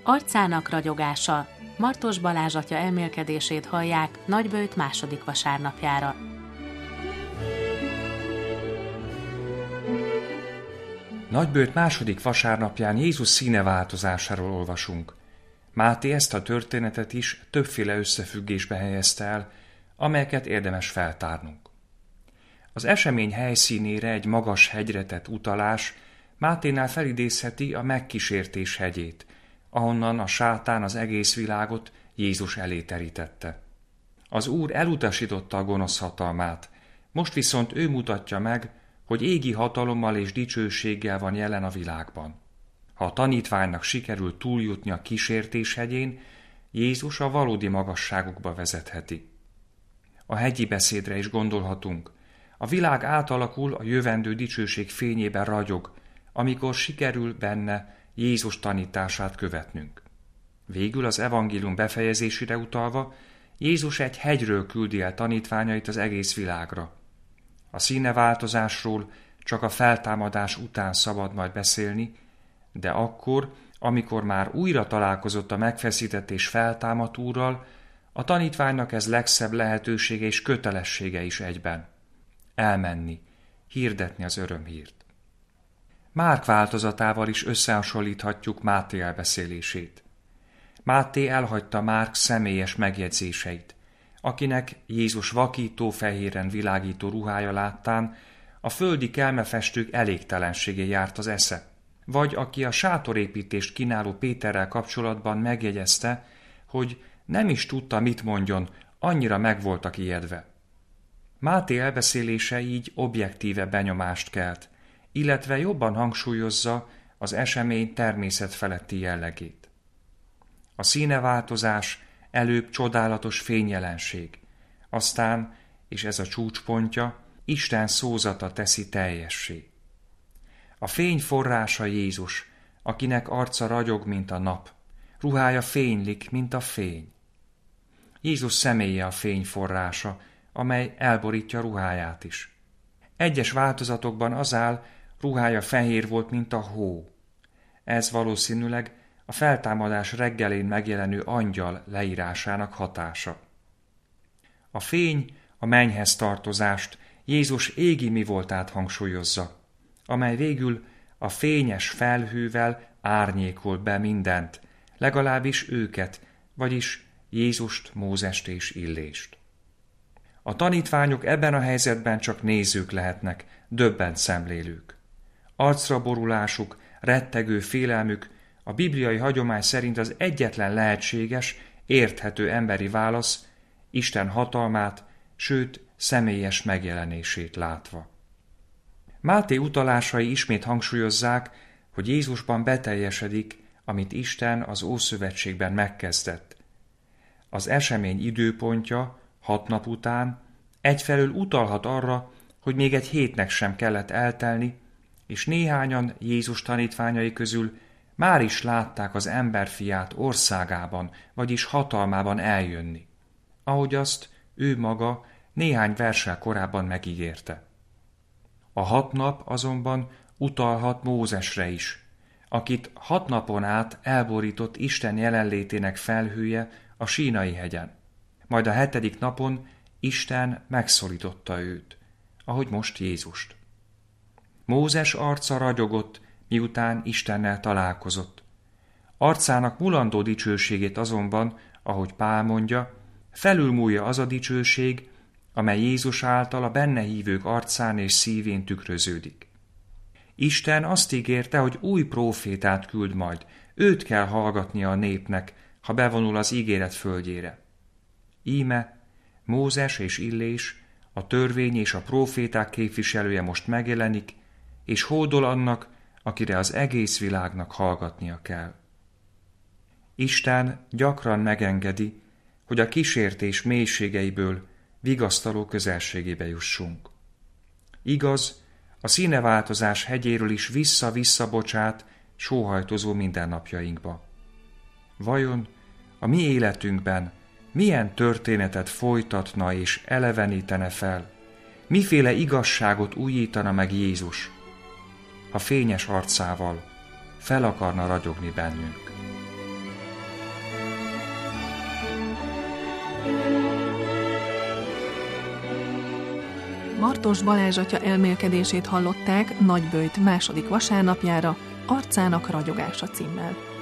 Arcának ragyogása. Martos Balázs atya elmélkedését hallják Nagyböjt második vasárnapjára. Nagyböjt második vasárnapján Jézus színeváltozásáról olvasunk. Máté ezt a történetet is többféle összefüggésbe helyezte el, amelyeket érdemes feltárnunk. Az esemény helyszínére egy magas hegyre tett utalás Máténál felidézheti a megkísértés hegyét, ahonnan a sátán az egész világot Jézus elé terítette. Az Úr elutasította a gonosz hatalmát, most viszont ő mutatja meg, hogy égi hatalommal és dicsőséggel van jelen a világban. Ha a tanítványnak sikerül túljutni a kísértés hegyén, Jézus a valódi magasságokba vezetheti. A hegyi beszédre is gondolhatunk. A világ átalakul, a jövendő dicsőség fényében ragyog, amikor sikerül benne Jézus tanítását követnünk. Végül az evangélium befejezésére utalva, Jézus egy hegyről küldi el tanítványait az egész világra. A színeváltozásról csak a feltámadás után szabad majd beszélni, de akkor, amikor már újra találkozott a megfeszített és feltámadt Úrral, a tanítványnak ez legszebb lehetősége és kötelessége is egyben. Elmenni, hirdetni az örömhírt. Márk változatával is összehasonlíthatjuk Máté elbeszélését. Máté elhagyta Márk személyes megjegyzéseit, akinek Jézus vakító, fehéren világító ruhája láttán a földi kelmefestők elégtelenségé járt az esze, vagy aki a sátorépítést kínáló Péterrel kapcsolatban megjegyezte, hogy nem is tudta, mit mondjon, annyira meg voltak ijedve. Máté elbeszélése így objektíve benyomást kelt, illetve jobban hangsúlyozza az esemény természetfeletti jellegét. A színeváltozás előbb csodálatos fényjelenség, aztán, és ez a csúcspontja, Isten szózata teszi teljessé. A fény forrása Jézus, akinek arca ragyog, mint a nap, ruhája fénylik, mint a fény. Jézus személye a fény forrása, amely elborítja ruháját is. Egyes változatokban az áll, ruhája fehér volt, mint a hó. Ez valószínűleg a feltámadás reggelén megjelenő angyal leírásának hatása. A fény a mennyhez tartozást, Jézus égi mi voltát hangsúlyozza, amely végül a fényes felhővel árnyékol be mindent, legalábbis őket, vagyis Jézust, Mózest és Illést. A tanítványok ebben a helyzetben csak nézők lehetnek, döbbent szemlélők. Arcra borulásuk, rettegő félelmük a bibliai hagyomány szerint az egyetlen lehetséges, érthető emberi válasz Isten hatalmát, sőt személyes megjelenését látva. Máté utalásai ismét hangsúlyozzák, hogy Jézusban beteljesedik, amit Isten az Ószövetségben megkezdett. Az esemény időpontja 6 nap után egyfelől utalhat arra, hogy még egy hétnek sem kellett eltelni, és néhányan Jézus tanítványai közül már is látták az emberfiát országában, vagyis hatalmában eljönni, ahogy azt ő maga néhány verssel korábban megígérte. A 6 nap azonban utalhat Mózesre is, akit 6 napon át elborított Isten jelenlétének felhője a Sínai hegyen. Majd a 7. napon Isten megszólította őt, ahogy most Jézust. Mózes arca ragyogott, miután Istennel találkozott. Arcának mulandó dicsőségét azonban, ahogy Pál mondja, felülmúlja az a dicsőség, amely Jézus által a benne hívők arcán és szívén tükröződik. Isten azt ígérte, hogy új prófétát küld majd, őt kell hallgatnia a népnek, ha bevonul az ígéret földjére. Íme Mózes és Illés, a törvény és a próféták képviselője most megjelenik, és hódol annak, akire az egész világnak hallgatnia kell. Isten gyakran megengedi, hogy a kísértés mélységeiből vigasztaló közelségébe jussunk. Igaz, a színeváltozás hegyéről is vissza-vissza bocsát sóhajtozó mindennapjainkba. Vajon a mi életünkben milyen történetet folytatna és elevenítene fel, miféle igazságot újítana meg Jézus, ha fényes arcával fel akarna ragyogni bennünk? Martos Balázs atya elmélkedését hallották Nagyböjt második vasárnapjára, Arcának ragyogása címmel.